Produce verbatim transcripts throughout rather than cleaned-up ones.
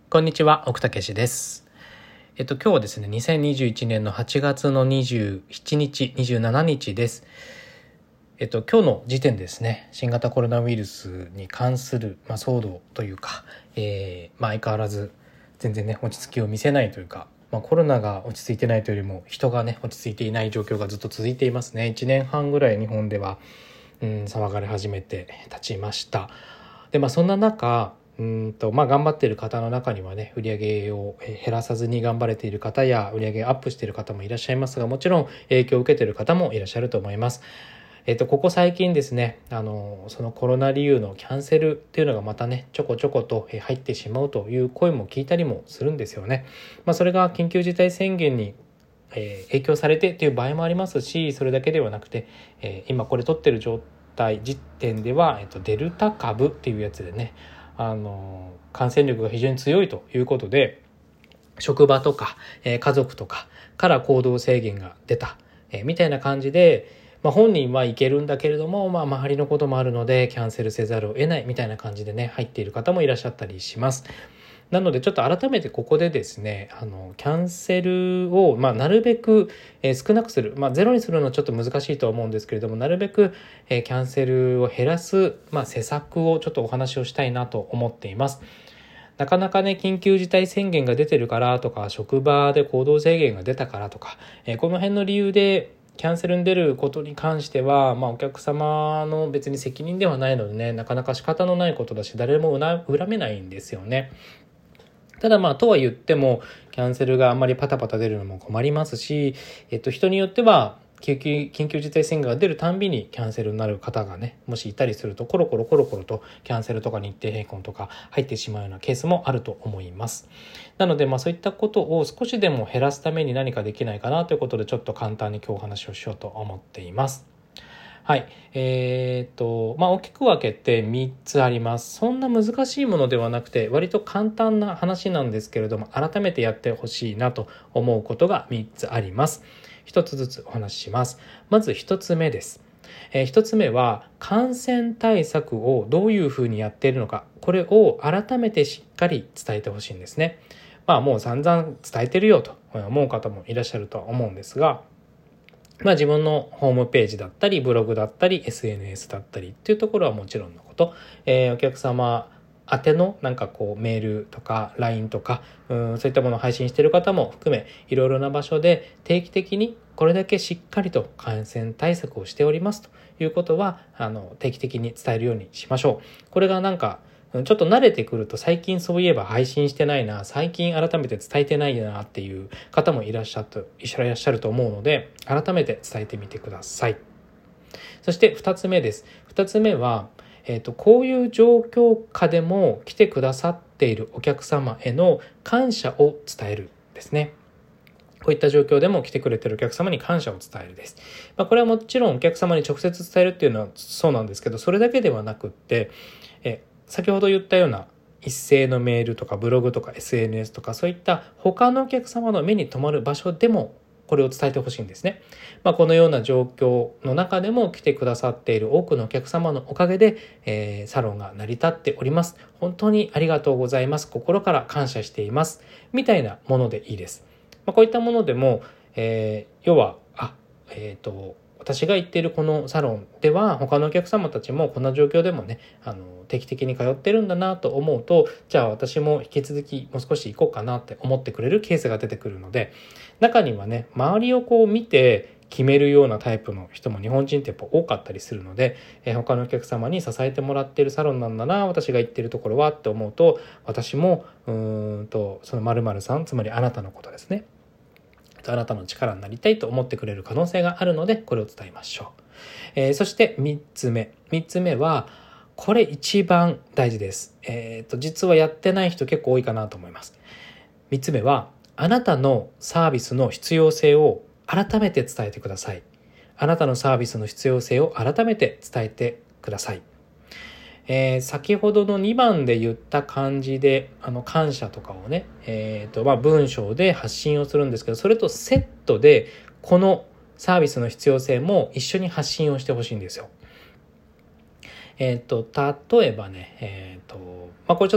こんにちは、奥武史です。えっと、今日はですね、にせんにじゅういちねんのはちがつのにじゅうしちにち、にじゅうしちにちです。えっと、今日の時点でですね、新型コロナウイルスに関する、まあ、騒動というか、えーまあ、相変わらず全然ね、落ち着きを見せないというか、まあ、コロナが落ち着いてないというよりも、人がね、落ち着いていない状況がずっと続いていますね。いちねんはんぐらい日本では、うん、騒がれ始めて立ちました。で、まあ、そんな中、うんとまあ、頑張っている方の中にはね、売り上げを減らさずに頑張れている方や売り上げアップしている方もいらっしゃいますが、もちろん影響を受けている方もいらっしゃると思います。えっと、ここ最近ですね、あのそのコロナ理由のキャンセルっていうのがまたね、ちょこちょこと入ってしまうという声も聞いたりもするんですよね。まあ、それが緊急事態宣言にえー、影響されてという場合もありますし、それだけではなくて、えー、今これ取ってる状態時点では、えーと、デルタ株っていうやつでね、あのー、感染力が非常に強いということで、職場とか、えー、家族とかから行動制限が出た、えー、みたいな感じで、まあ、本人は行けるんだけれども、まあ、周りのこともあるのでキャンセルせざるを得ないみたいな感じでね、入っている方もいらっしゃったりします。なのでちょっと改めてここでですね、あのキャンセルを、まあ、なるべく、えー、少なくする、まあ、ゼロにするのはちょっと難しいとは思うんですけれども、なるべく、えー、キャンセルを減らす、まあ、施策をちょっとお話をしたいなと思っています。なかなかね、緊急事態宣言が出てるからとか、職場で行動制限が出たからとか、えー、この辺の理由でキャンセルに出ることに関しては、まあ、お客様の別に責任ではないのでね、なかなか仕方のないことだし、誰も恨めないんですよね。ただまあとは言ってもキャンセルがあんまりパタパタ出るのも困りますし、えっと人によっては緊急緊急事態宣言が出るたんびにキャンセルになる方がね、もしいたりするとコロコロコロコロとキャンセルとか日程変更とか入ってしまうようなケースもあると思います。なのでまあそういったことを少しでも減らすために何かできないかなということで、ちょっと簡単に今日お話をしようと思っています。はい。えっと、まあ、大きく分けてみっつあります。そんな難しいものではなくて、割と簡単な話なんですけれども、改めてやってほしいなと思うことがみっつあります。ひとつずつお話しします。まずひとつめです。えー、ひとつめは、感染対策をどういうふうにやっているのか、これを改めてしっかり伝えてほしいんですね。まあ、もう散々伝えてるよと思う方もいらっしゃるとは思うんですが、まあ自分のホームページだったり、ブログだったり、エスエヌエス だったりっていうところはもちろんのこと、えー、お客様宛てのなんかこうメールとか ライン とか、うん、そういったものを配信している方も含め、いろいろな場所で定期的にこれだけしっかりと感染対策をしておりますということは、あの、定期的に伝えるようにしましょう。これがなんか、ちょっと慣れてくると、最近そういえば配信してないな、最近改めて伝えてないなっていう方もいらっしゃるいらっしゃると思うので、改めて伝えてみてください。そしてふたつめです。ふたつめは、えっと、こういう状況下でも来てくださっているお客様への感謝を伝えるですね。こういった状況でも来てくれているお客様に感謝を伝えるです。まあ、これはもちろんお客様に直接伝えるっていうのはそうなんですけど、それだけではなくって、え先ほど言ったような一斉のメールとかブログとか エスエヌエス とか、そういった他のお客様の目に留まる場所でもこれを伝えてほしいんですね。まあ、このような状況の中でも来てくださっている多くのお客様のおかげで、えー、サロンが成り立っております。本当にありがとうございます。心から感謝しています。みたいなものでいいです。まあ、こういったものでも、えー、要は、あ、えっと、私が行っているこのサロンでは他のお客様たちもこんな状況でもね、あの定期的に通ってるんだなと思うと、じゃあ私も引き続きもう少し行こうかなって思ってくれるケースが出てくるので、中にはね、周りをこう見て決めるようなタイプの人も日本人ってやっぱ多かったりするので、えー、他のお客様に支えてもらっているサロンなんだな、私が行っているところはって思うと、私もうーんとその〇〇さん、つまりあなたのことですね、あなたの力になりたいと思ってくれる可能性があるので、これを伝えましょう。えー、そしてみっつめ。みっつめは、これ一番大事です。えっと、実はやってない人結構多いかなと思います。みっつめは、あなたのサービスの必要性を改めて伝えてください。あなたのサービスの必要性を改めて伝えてください。えー、先ほどのにばんで言った感じで、あの感謝とかをね、えーとまあ、文章で発信をするんですけど、それとセットでこのサービスの必要性も一緒に発信をしてほしいんですよ。えーと例えばね、えーとまあ、これちょっと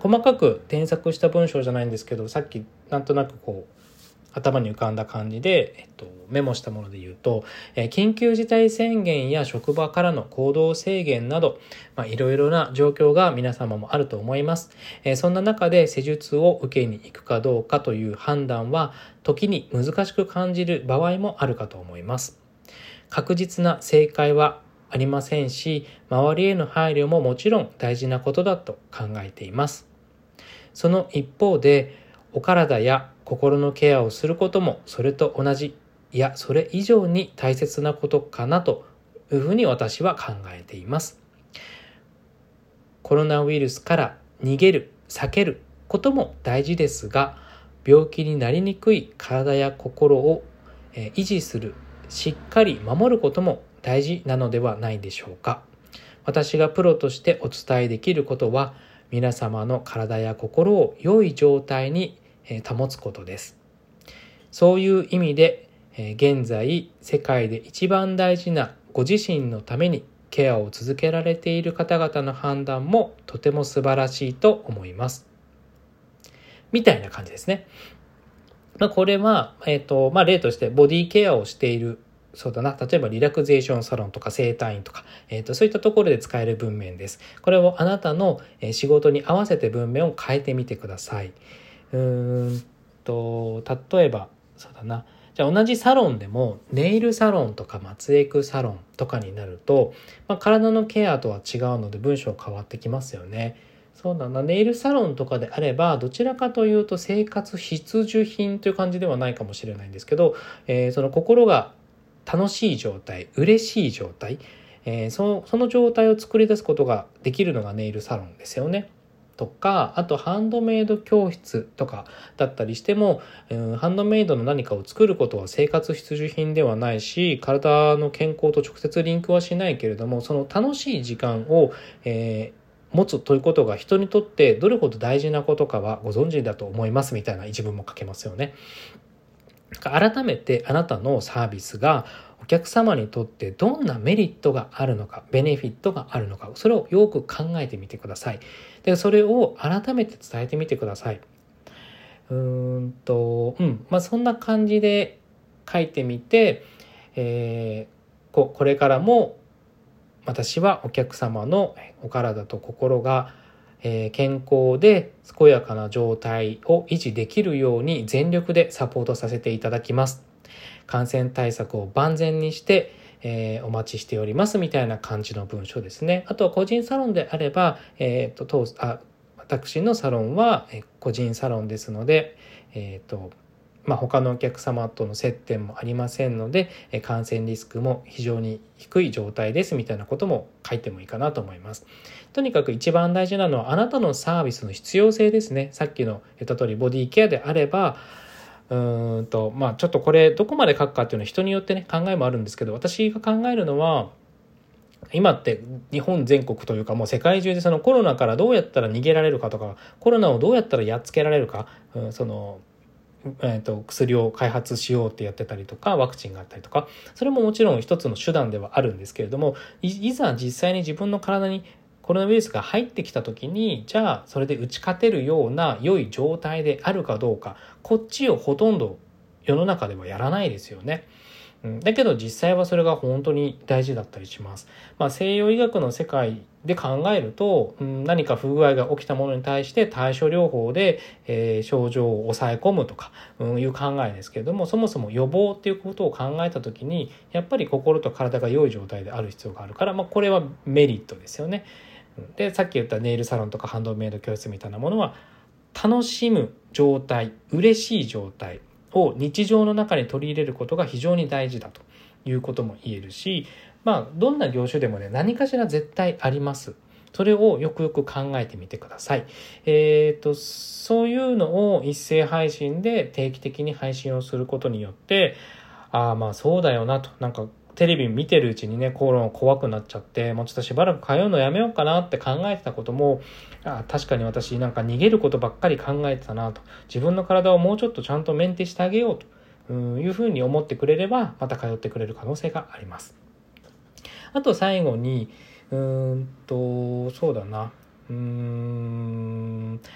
細かく添削した文章じゃないんですけど、さっきなんとなくこう頭に浮かんだ感じで、えっと、メモしたもので言うと、えー、緊急事態宣言や職場からの行動制限など、まあ、いろいろな状況が皆様もあると思います。えー、そんな中で施術を受けに行くかどうかという判断は、時に難しく感じる場合もあるかと思います。確実な正解はありませんし、周りへの配慮ももちろん大事なことだと考えています。その一方で、お体や心のケアをすることもそれと同じ、いやそれ以上に大切なことかなというふうに私は考えています。コロナウイルスから逃げる、避けることも大事ですが、病気になりにくい体や心を維持する、しっかり守ることも大事なのではないでしょうか。私がプロとしてお伝えできることは、皆様の体や心を良い状態に保つことです。そういう意味で、現在世界で一番大事なご自身のためにケアを続けられている方々の判断もとても素晴らしいと思います。みたいな感じですね。まあ、これは、えっと、まあ、例としてボディケアをしている、そうだな、例えばリラクゼーションサロンとか整体院とか、えっと、そういったところで使える文面です。これをあなたの仕事に合わせて文面を変えてみてください。うーんと、例えば、そうだな、じゃあ同じサロンでもネイルサロンとか松エクサロンとかになると、まあ、体のケアとは違うので文章変わってきますよね。そうだな、ネイルサロンとかであればどちらかというと生活必需品という感じではないかもしれないんですけど、えー、その心が楽しい状態、嬉しい状態、えー、その、その状態を作り出すことができるのがネイルサロンですよね。とか、あとハンドメイド教室とかだったりしても、うん、ハンドメイドの何かを作ることは生活必需品ではないし、体の健康と直接リンクはしないけれども、その楽しい時間を、えー、持つということが人にとってどれほど大事なことかはご存知だと思いますみたいな一文も書けますよね。改めてあなたのサービスがお客様にとってどんなメリットがあるのか、ベネフィットがあるのか、それをよく考えてみてください。で、それを改めて伝えてみてください。うーんと、うん、まあそんな感じで書いてみて、えー、こ、これからも私はお客様のお体と心が健康で健やかな状態を維持できるように全力でサポートさせていただきます。感染対策を万全にして、えー、お待ちしておりますみたいな感じの文章ですね。あとは個人サロンであれば、えー、とあ私のサロンは個人サロンですので、えーとまあ、他のお客様との接点もありませんので、感染リスクも非常に低い状態ですみたいなことも書いてもいいかなと思います。とにかく一番大事なのはあなたのサービスの必要性ですね。さっきの言った通りボディケアであれば、うーんとまあちょっとこれどこまで書くかっていうのは人によってね考えもあるんですけど、私が考えるのは今って日本全国というかもう世界中でそのコロナからどうやったら逃げられるかとか、コロナをどうやったらやっつけられるか、うん、そのえーと、薬を開発しようってやってたりとか、ワクチンがあったりとか、それももちろん一つの手段ではあるんですけれども、 い, いざ実際に自分の体にコロナウイルスが入ってきた時に、じゃあそれで打ち勝てるような良い状態であるかどうか、こっちをほとんど世の中ではやらないですよね。だけど実際はそれが本当に大事だったりします。まあ、西洋医学の世界で考えると、うん、何か不具合が起きたものに対して対処療法で、えー、症状を抑え込むとか、うん、いう考えですけれども、そもそも予防っていうことを考えたときにやっぱり心と体が良い状態である必要があるから、まあ、これはメリットですよね。で、さっき言ったネイルサロンとかハンドメイド教室みたいなものは楽しむ状態、嬉しい状態を日常の中に取り入れることが非常に大事だということも言えるし、まあどんな業種でもね何かしら絶対あります。それをよくよく考えてみてください。えっとそういうのを一斉配信で定期的に配信をすることによって、ああまあそうだよなと、なんかテレビ見てるうちにねコロナ怖くなっちゃって、もうちょっとしばらく通うのやめようかなって考えてたことも、あ確かに私なんか逃げることばっかり考えてたなと、自分の体をもうちょっとちゃんとメンテしてあげようというふうに思ってくれれば、また通ってくれる可能性があります。あと最後にうーんとそうだなうーん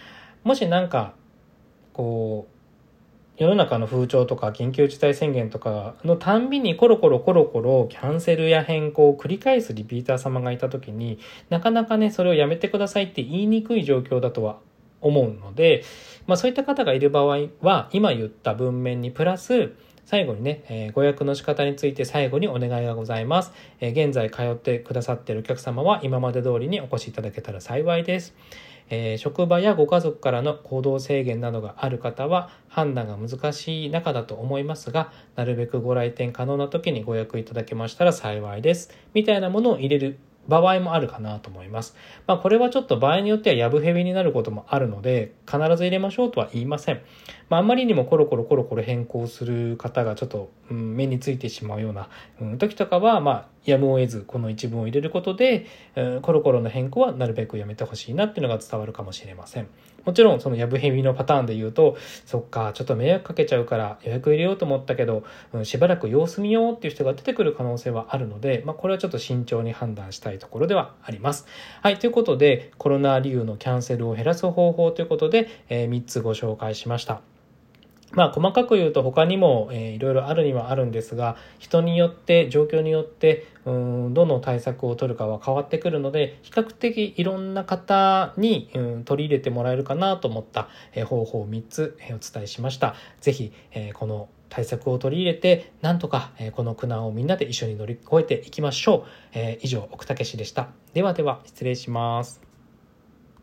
もしなんかこう世の中の風潮とか緊急事態宣言とかのたんびにコロコロコロコロキャンセルや変更を繰り返すリピーター様がいた時に、なかなかねそれをやめてくださいって言いにくい状況だとは思うので、まあ、そういった方がいる場合は今言った文面にプラス最後にね、えー、ご予約の仕方について最後にお願いがございます。えー、現在通ってくださっているお客様は今まで通りにお越しいただけたら幸いです。えー、職場やご家族からの行動制限などがある方は判断が難しい中だと思いますが、なるべくご来店可能な時にご予約いただけましたら幸いです。みたいなものを入れる場合もあるかなと思います。まあこれはちょっと場合によってはやぶへびになることもあるので必ず入れましょうとは言いません。まああんまりにもコロコロコロコロ変更する方がちょっと、うん、目についてしまうような、うん、時とかはまあやむを得ずこの一文を入れることで、うん、コロコロの変更はなるべくやめてほしいなっていうのが伝わるかもしれません。もちろんそのやぶへびのパターンで言うと、そっかちょっと迷惑かけちゃうから予約入れようと思ったけど、うん、しばらく様子見ようっていう人が出てくる可能性はあるので、まあ、これはちょっと慎重に判断したいところではあります。はい、ということでコロナ理由のキャンセルを減らす方法ということで、えー、みっつご紹介しました。まあ細かく言うと他にも、えー、いろいろあるにはあるんですが、人によって状況によってうーんどの対策を取るかは変わってくるので、比較的いろんな方に、うん、取り入れてもらえるかなと思った、えー、方法をみっつ、えー、お伝えしました。ぜひ、えー、この対策を取り入れてなんとか、えー、この苦難をみんなで一緒に乗り越えていきましょう。えー、以上奥武史でした。ではでは失礼します。